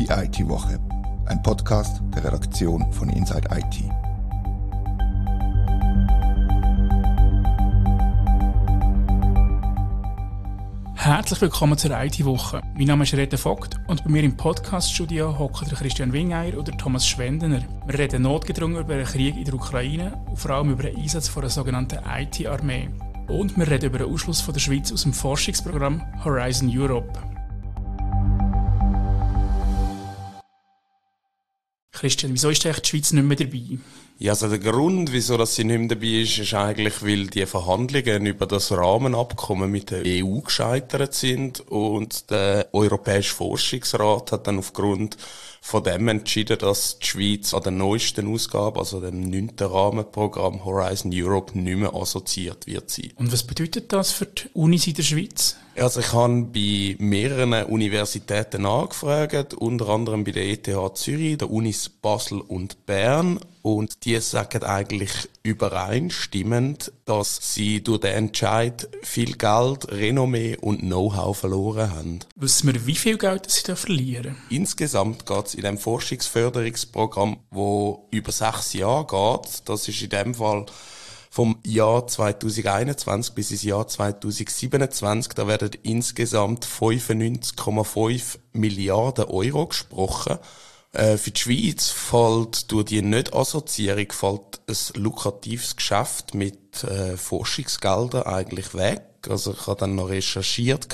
Die IT-Woche, ein Podcast der Redaktion von Inside IT. Herzlich willkommen zur IT-Woche. Mein Name ist Rete Vogt und bei mir im Podcast-Studio hocken der Christian Wingeier oder Thomas Schwendener. Wir reden notgedrungen über den Krieg in der Ukraine und vor allem über den Einsatz von der sogenannten IT-Armee. Und wir reden über den Ausschluss von der Schweiz aus dem Forschungsprogramm Horizon Europe. Christian, wieso ist eigentlich die Schweiz nicht mehr dabei? Ja, also der Grund, wieso dass sie nicht mehr dabei ist eigentlich, weil die Verhandlungen über das Rahmenabkommen mit der EU gescheitert sind und der Europäische Forschungsrat hat dann aufgrund von dem entschieden, dass die Schweiz an der neuesten Ausgabe, also dem 9. Rahmenprogramm Horizon Europe, nicht mehr assoziiert wird sein. Und was bedeutet das für die Unis in der Schweiz? Also ich habe bei mehreren Universitäten angefragt, unter anderem bei der ETH Zürich, der Unis Basel und Bern. Und die sagen eigentlich übereinstimmend, dass sie durch den Entscheid viel Geld, Renommee und Know-how verloren haben. Wissen wir, wie viel Geld sie da verlieren? Insgesamt geht es in dem Forschungsförderungsprogramm, das über 6 Jahre geht. Das ist in dem Fall vom Jahr 2021 bis ins Jahr 2027. Da werden insgesamt 95,5 Milliarden Euro gesprochen. Für die Schweiz fällt durch die Nicht-Assoziierung ein lukratives Geschäft mit Forschungsgeldern eigentlich weg. Also ich habe dann noch recherchiert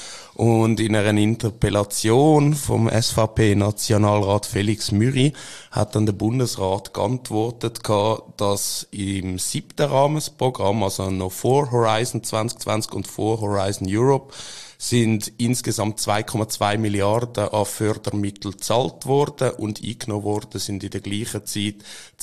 und in einer Interpellation vom SVP-Nationalrat Felix Müri hat dann der Bundesrat geantwortet, dass im 7. Rahmenprogramm, also noch vor Horizon 2020 und vor Horizon Europe, sind insgesamt 2,2 Milliarden an Fördermittel gezahlt worden und eingenommen worden sind in der gleichen Zeit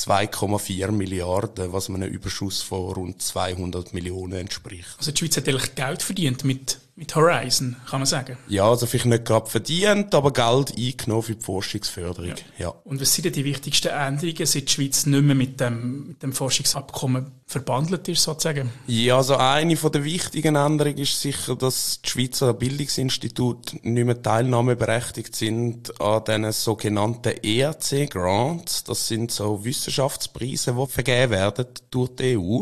2,4 Milliarden, was einem Überschuss von rund 200 Millionen entspricht. Also die Schweiz hat eigentlich Geld verdient mit Horizon, kann man sagen? Ja, also vielleicht nicht gerade verdient, aber Geld eingenommen für die Forschungsförderung. Ja. Und was sind denn die wichtigsten Änderungen, seit die Schweiz nicht mehr mit dem Forschungsabkommen verbandelt ist, sozusagen? Ja, also eine der wichtigen Änderungen ist sicher, dass die Schweizer Bildungsinstitute nicht mehr teilnahmeberechtigt sind an diesen sogenannten ERC-Grants. Das sind so Wissenschaftspreise, die vergeben werden durch die EU.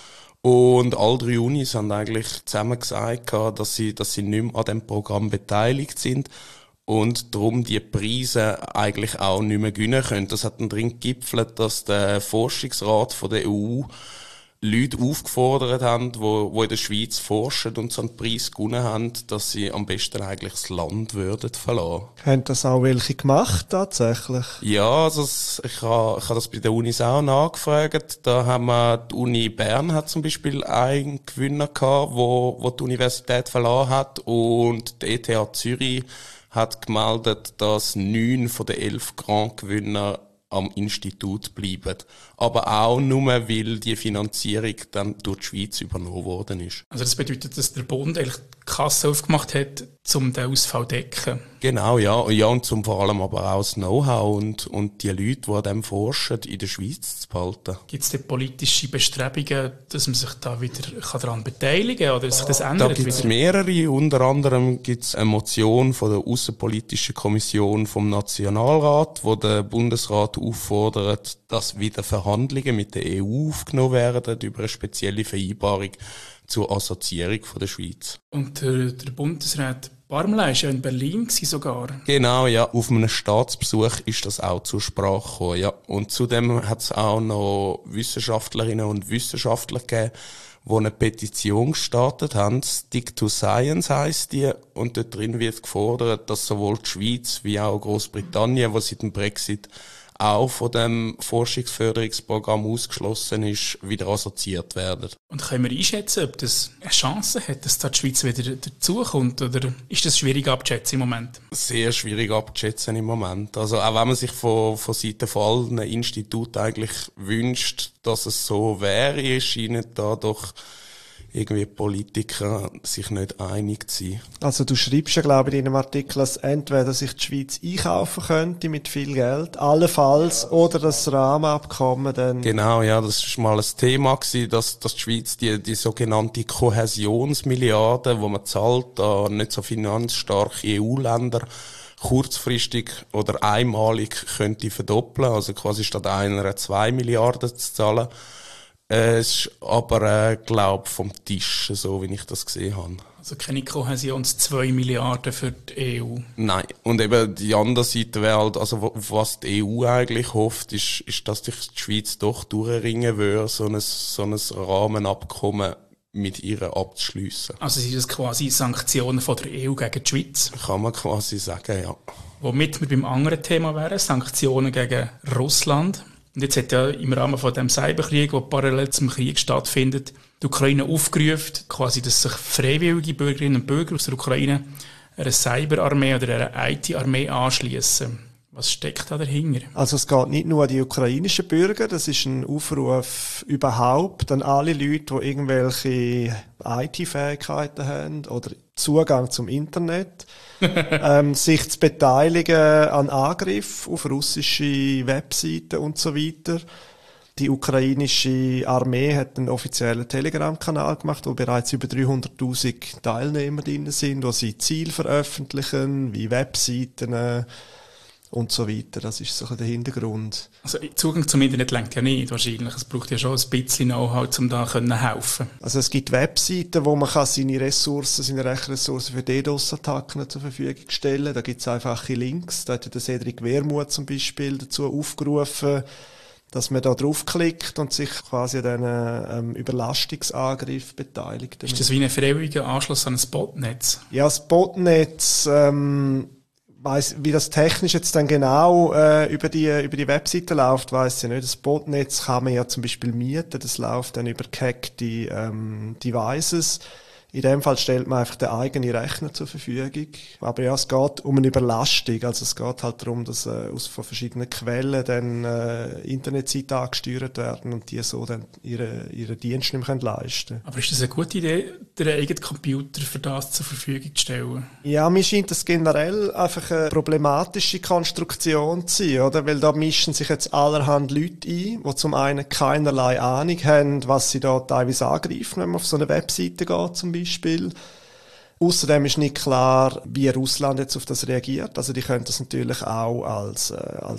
Und alle 3 Unis haben eigentlich zusammen gesagt, dass sie nicht mehr an diesem Programm beteiligt sind und darum die Preise eigentlich auch nicht mehr gewinnen können. Das hat dann drin gegipfelt, dass der Forschungsrat von der EU Leute aufgefordert haben, die in der Schweiz forschen und so einen Preis gewonnen haben, dass sie am besten eigentlich das Land würden verlassen. Haben das auch welche gemacht, tatsächlich? Ja, also ich habe das bei den Unis auch nachgefragt. Da haben wir, die Uni Bern hat zum Beispiel einen Gewinner gehabt, wo die Universität verlassen hat, und die ETH Zürich hat gemeldet, dass 9 von den 11 Grand-Gewinner am Institut bleiben. Aber auch nur, weil die Finanzierung dann durch die Schweiz übernommen worden ist. Also das bedeutet, dass der Bund eigentlich die Kasse aufgemacht hat, um den Ausfall zu decken? Genau, ja. Ja, und vor allem aber auch das Know-how und die Leute, die an dem forschen, in der Schweiz zu behalten. Gibt es denn politische Bestrebungen, dass man sich da wieder daran beteiligen kann oder sich das ändert? Da gibt es mehrere. Unter anderem gibt es eine Motion von der Aussenpolitischen Kommission vom Nationalrat, wo der Bundesrat auffordert, dass wieder Verhandlungen mit der EU aufgenommen werden über eine spezielle Vereinbarung zur Assoziierung von der Schweiz. Und der Bundesrat Barmla war ja in Berlin sogar. Genau, ja. Auf einem Staatsbesuch ist das auch zur Sprache gekommen, ja. Und zudem hat es auch noch Wissenschaftlerinnen und Wissenschaftler gegeben, die eine Petition gestartet haben. Stick to Science heisst die. Und dort drin wird gefordert, dass sowohl die Schweiz wie auch Großbritannien, was seit dem Brexit auch von dem Forschungsförderungsprogramm ausgeschlossen ist, wieder assoziiert werden. Und können wir einschätzen, ob das eine Chance hat, dass da die Schweiz wieder dazukommt? Oder ist das schwierig abzuschätzen im Moment? Sehr schwierig abzuschätzen im Moment. Also auch wenn man sich von Seiten von allen Instituten eigentlich wünscht, dass es so wäre, scheinen da doch irgendwie Politiker sich nicht einig zu sein. Also du schreibst ja, glaube ich, in deinem Artikel, dass entweder sich die Schweiz einkaufen könnte mit viel Geld, allenfalls, oder das Rahmenabkommen dann... Genau, ja, das ist mal ein Thema gewesen, dass die Schweiz die sogenannte Kohäsionsmilliarde, die man zahlt an nicht so finanzstarke EU-Länder, kurzfristig oder einmalig könnte verdoppeln, also quasi statt 2 Milliarden zu zahlen. Es ist aber, glaube vom Tisch, so wie ich das gesehen habe. Also keine Kohäsion 2 Milliarden für die EU. Nein. Und eben die andere Seite wäre halt, also was die EU eigentlich hofft, ist, dass sich die Schweiz doch durchringen würde, so ein Rahmenabkommen mit ihr abzuschliessen. Also sind das quasi Sanktionen von der EU gegen die Schweiz? Kann man quasi sagen, ja. Womit wir beim anderen Thema wären, Sanktionen gegen Russland. Und jetzt hat ja im Rahmen von dem Cyberkrieg, der parallel zum Krieg stattfindet, die Ukraine aufgerufen, quasi, dass sich freiwillige Bürgerinnen und Bürger aus der Ukraine einer Cyberarmee oder einer IT-Armee anschliessen. Was steckt da dahinter? Also es geht nicht nur an die ukrainischen Bürger, das ist ein Aufruf überhaupt an alle Leute, die irgendwelche IT-Fähigkeiten haben oder Zugang zum Internet, sich zu beteiligen an Angriffen auf russische Webseiten und so weiter. Die ukrainische Armee hat einen offiziellen Telegram-Kanal gemacht, wo bereits über 300.000 Teilnehmer drin sind, wo sie Ziele veröffentlichen, wie Webseiten und so weiter. Das ist so der Hintergrund. Also Zugang zum Internet reicht ja nicht wahrscheinlich. Es braucht ja schon ein bisschen Know-how, um da helfen. Also es gibt Webseiten, wo man seine Rechenressourcen für DDoS-Attacken zur Verfügung stellen kann. Da gibt es einfache Links. Da hat der Cedric Wermuth zum Beispiel dazu aufgerufen, dass man da draufklickt und sich quasi an diesen Überlastungsangriff beteiligt. Ist das wie ein freiwilliger Anschluss an ein Botnetz? Ja, das Botnetz, weiss, wie das technisch jetzt dann genau über die Webseite läuft, weiss ich nicht. Das Botnetz kann man ja zum Beispiel mieten, das läuft dann über gehackte Devices. In dem Fall stellt man einfach den eigenen Rechner zur Verfügung. Aber ja, es geht um eine Überlastung. Also es geht halt darum, dass von verschiedenen Quellen dann Internetseiten angesteuert werden und die so dann ihre Dienste nicht mehr leisten können. Aber ist das eine gute Idee, den eigenen Computer für das zur Verfügung zu stellen? Ja, mir scheint das generell einfach eine problematische Konstruktion zu sein, oder? Weil da mischen sich jetzt allerhand Leute ein, die zum einen keinerlei Ahnung haben, was sie da teilweise angreifen, wenn man auf so eine Webseite geht zum Beispiel. Außerdem ist nicht klar, wie Russland jetzt auf das reagiert. Also die können das natürlich auch als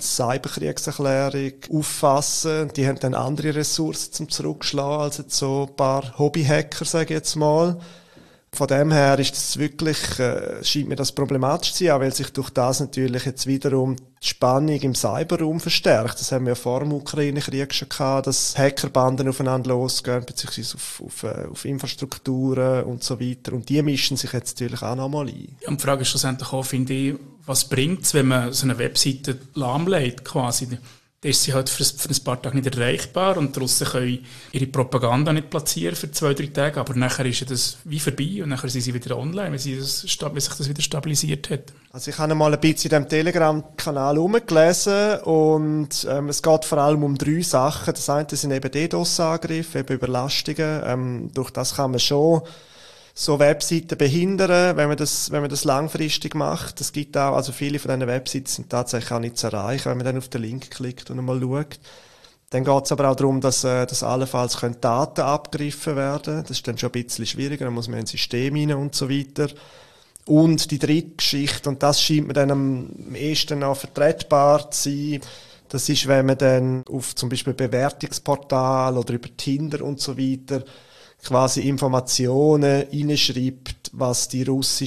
Cyberkriegserklärung auffassen. Die haben dann andere Ressourcen zum Zurückschlagen als jetzt so ein paar Hobbyhacker, sage ich jetzt mal. Von dem her ist das wirklich, scheint mir das problematisch zu sein, auch weil sich durch das natürlich jetzt wiederum die Spannung im Cyberraum verstärkt. Das haben wir ja vor dem Ukraine-Krieg schon gehabt, dass Hackerbanden aufeinander losgehen, beziehungsweise auf Infrastrukturen und so weiter. Und die mischen sich jetzt natürlich auch nochmal ein. Ja, und die Frage ist schlussendlich auch, finde ich, was bringt es, wenn man so eine Webseite lahmlegt, quasi? Dann ist sie halt für ein paar Tage nicht erreichbar und die Russen können ihre Propaganda nicht platzieren für 2-3 Tage, aber nachher ist das wie vorbei und nachher sind sie wieder online, weil sich das wieder stabilisiert hat. Also ich habe mal ein bisschen in diesem Telegram-Kanal herumgelesen und es geht vor allem um 3 Sachen. Das eine sind eben DDoS-Angriffe, eben Überlastungen. Durch das kann man schon so Webseiten behindern, wenn man das langfristig macht. Es gibt auch, also viele von diesen Webseiten sind tatsächlich auch nicht zu erreichen, wenn man dann auf den Link klickt und einmal schaut. Dann geht es aber auch darum, dass allenfalls Daten abgegriffen werden. Das ist dann schon ein bisschen schwieriger, dann muss man in ein System rein und so weiter. Und die dritte Geschichte, und das scheint mir dann am ehesten noch vertretbar zu sein, das ist, wenn man dann auf zum Beispiel Bewertungsportal oder über Tinder und so weiter quasi Informationen reinschreibt, was was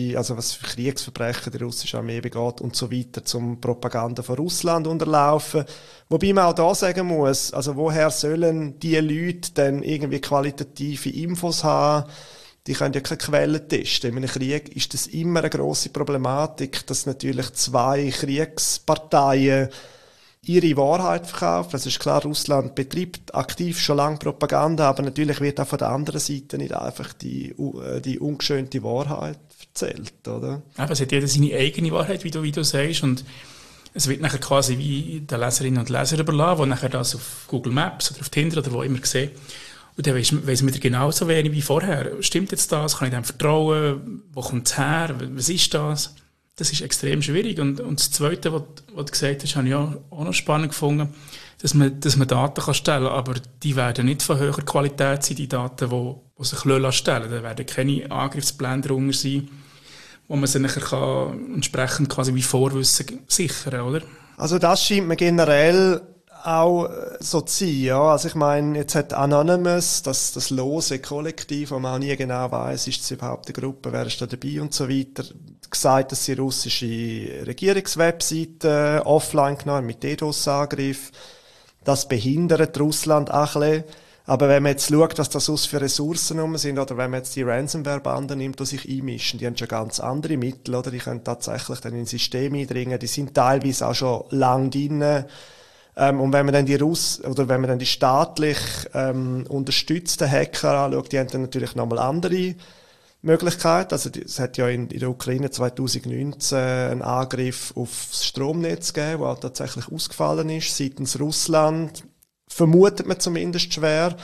für Kriegsverbrechen die russische Armee begeht und so weiter, zum Propaganda von Russland unterlaufen. Wobei man auch da sagen muss, also woher sollen die Leute denn irgendwie qualitative Infos haben? Die können ja keine Quellen testen. In einem Krieg ist das immer eine grosse Problematik, dass natürlich 2 Kriegsparteien ihre Wahrheit verkaufen. Das ist klar, Russland betreibt aktiv schon lange Propaganda, aber natürlich wird auch von der anderen Seite nicht einfach die ungeschönte Wahrheit erzählt, oder? Aber es hat jeder seine eigene Wahrheit, wie du sagst, und es wird nachher quasi wie den Leserinnen und Lesern überlassen, die nachher das auf Google Maps oder auf Tinder oder wo immer sehen. Und dann weiss man wieder genauso wenig wie vorher. Stimmt jetzt das? Kann ich dem vertrauen? Wo kommt es her? Was ist das? Das ist extrem schwierig. Und das Zweite, was du gesagt hast, habe ich auch noch spannend gefunden, dass man Daten kann stellen kann, aber die werden nicht von höherer Qualität sein, die Daten, die sich stellen lassen. Da werden keine Angriffspläne darunter sein, wo man sich nachher entsprechend quasi wie Vorwissen sichern kann, oder? Also das scheint mir generell auch so zu sein, ja. Also ich meine, jetzt hat Anonymous, das lose Kollektiv, wo man auch nie genau weiss, ist es überhaupt eine Gruppe, wer ist da dabei und so weiter, gesagt, dass sie russische Regierungswebseiten offline genommen mit DDoS-Angriff. Das behindert Russland auch ein bisschen. Aber wenn man jetzt schaut, was das für Ressourcen rum sind, oder wenn man jetzt die Ransomware-Banden nimmt, die sich einmischen, die haben schon ganz andere Mittel, oder? Die können tatsächlich dann in Systeme eindringen, die sind teilweise auch schon lang drin. Und wenn man dann die staatlich unterstützten Hacker anschaut, die haben dann natürlich nochmal andere Möglichkeiten. Also es hat ja in der Ukraine 2019 einen Angriff auf das Stromnetz gegeben, der tatsächlich ausgefallen ist, seitens Russland. Vermutet man zumindest schwer.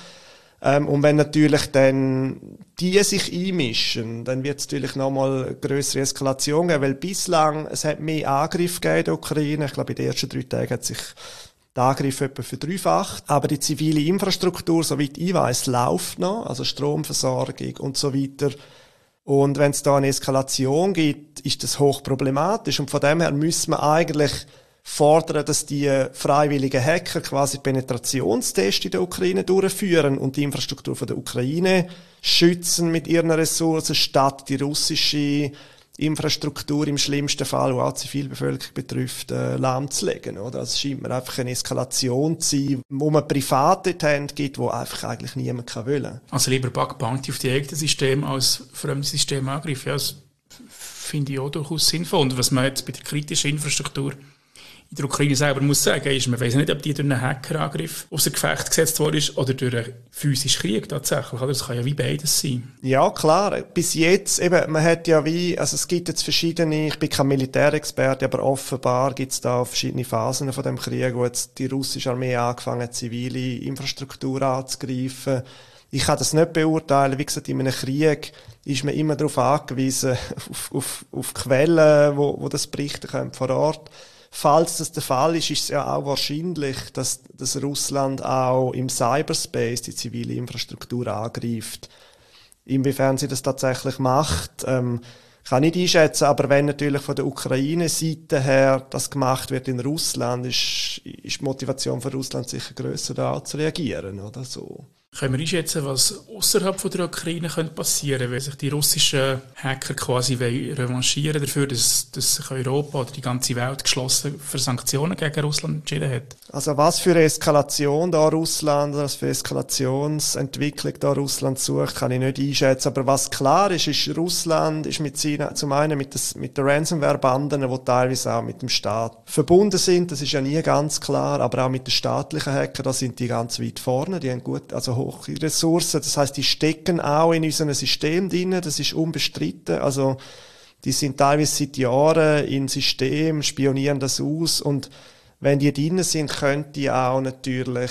Und wenn natürlich dann die sich einmischen, dann wird es natürlich nochmal eine grössere Eskalation geben, weil bislang, es hat mehr Angriffe gegeben in der Ukraine. Ich glaube, in den ersten 3 Tagen hat sich der Angriff etwa verdreifacht. Aber die zivile Infrastruktur, soweit ich weiss, läuft noch, also Stromversorgung und so weiter. Und wenn es da eine Eskalation gibt, ist das hochproblematisch. Und von dem her müssen wir eigentlich fordern, dass die freiwilligen Hacker quasi Penetrationstests in der Ukraine durchführen und die Infrastruktur von der Ukraine schützen mit ihren Ressourcen, statt die russische Infrastruktur im schlimmsten Fall, die auch die Zivilbevölkerung betrifft, lahmzulegen. Oder? Also es scheint mir einfach eine Eskalation zu sein, wo man Private gibt, die einfach eigentlich niemand wollen kann. Also lieber Bug Bounty auf die eigenen Systeme als fremde Systemangriff. Ja, das finde ich auch durchaus sinnvoll. Und was man jetzt bei der kritischen Infrastruktur in der Ukraine selber muss sagen, ist, man weiss nicht, ob die durch einen Hackerangriff außer Gefecht gesetzt worden ist oder durch einen physischen Krieg tatsächlich. Das kann ja wie beides sein. Ja, klar. Bis jetzt, eben, man hat ja also es gibt jetzt verschiedene, ich bin kein Militärexperte, aber offenbar gibt es da verschiedene Phasen von dem Krieg, wo jetzt die russische Armee angefangen hat, zivile Infrastruktur anzugreifen. Ich kann das nicht beurteilen. Wie gesagt, in einem Krieg ist man immer darauf angewiesen, auf Quellen, wo das berichten können vor Ort. Falls das der Fall ist, ist es ja auch wahrscheinlich, dass Russland auch im Cyberspace die zivile Infrastruktur angreift. Inwiefern sie das tatsächlich macht, kann ich nicht einschätzen, aber wenn natürlich von der Ukraine-Seite her das gemacht wird in Russland, ist die Motivation von Russland sicher grösser, da zu reagieren, oder so. Können wir einschätzen, was außerhalb von der Ukraine passieren könnte, wenn sich die russischen Hacker quasi revanchieren dafür, dass sich Europa oder die ganze Welt geschlossen für Sanktionen gegen Russland entschieden hat? Also was für eine Eskalation da Russland, was für eine Eskalationsentwicklung da Russland sucht, kann ich nicht einschätzen. Aber was klar ist, Russland ist zum einen mit der Ransomware-Banden, die teilweise auch mit dem Staat verbunden sind, das ist ja nie ganz klar, aber auch mit den staatlichen Hackern, da sind die ganz weit vorne, die haben gut, also hohe Ressourcen, das heisst, die stecken auch in unserem System drin, das ist unbestritten, also die sind teilweise seit Jahren im System, spionieren das aus und wenn die drin sind, können die auch natürlich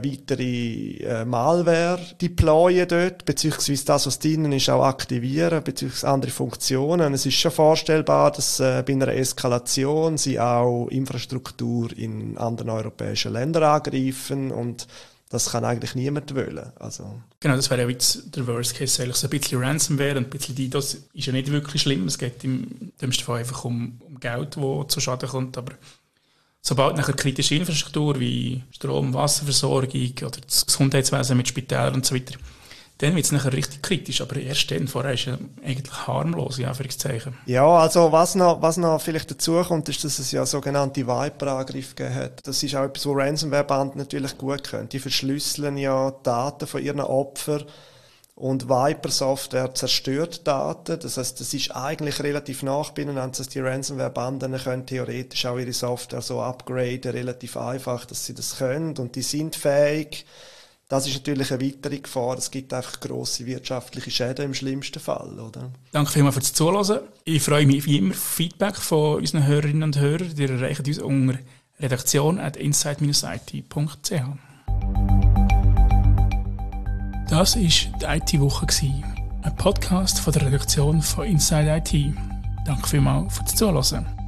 weitere Malware deployen dort, beziehungsweise das, was drin ist, auch aktivieren, beziehungsweise andere Funktionen. Es ist schon vorstellbar, dass bei einer Eskalation sie auch Infrastruktur in anderen europäischen Ländern angreifen und das kann eigentlich niemand wollen. Also. Genau, das wäre ja jetzt der Worst Case, eigentlich so ein bisschen Ransomware und ein bisschen DDoS ist ja nicht wirklich schlimm. Es geht im dümmsten Fall einfach um Geld, das zu Schaden kommt. Aber sobald nachher kritische Infrastruktur wie Strom, Wasserversorgung oder das Gesundheitswesen mit Spitälern und so weiter, dann wird es nachher richtig kritisch, aber erst dann, vorher ist es eigentlich harmlos, in Anführungszeichen. Ja, also was noch vielleicht dazu kommt, ist, dass es ja sogenannte Viper-Angriffe gegeben hat. Das ist auch etwas, wo Ransomware-Banden natürlich gut können. Die verschlüsseln ja Daten von ihren Opfern und Viper-Software zerstört Daten. Das heisst, das ist eigentlich relativ nah beieinander, dass die Ransomware-Banden können theoretisch auch ihre Software so upgraden, relativ einfach, dass sie das können und die sind fähig. Das ist natürlich eine weitere Gefahr. Es gibt einfach grosse wirtschaftliche Schäden im schlimmsten Fall, oder? Danke vielmals fürs Zuhören. Ich freue mich wie immer auf Feedback von unseren Hörerinnen und Hörern. Die erreichen uns unter redaktion@inside-it.ch. Das war die IT-Woche, ein Podcast von der Redaktion von Inside IT. Danke vielmals fürs Zuhören.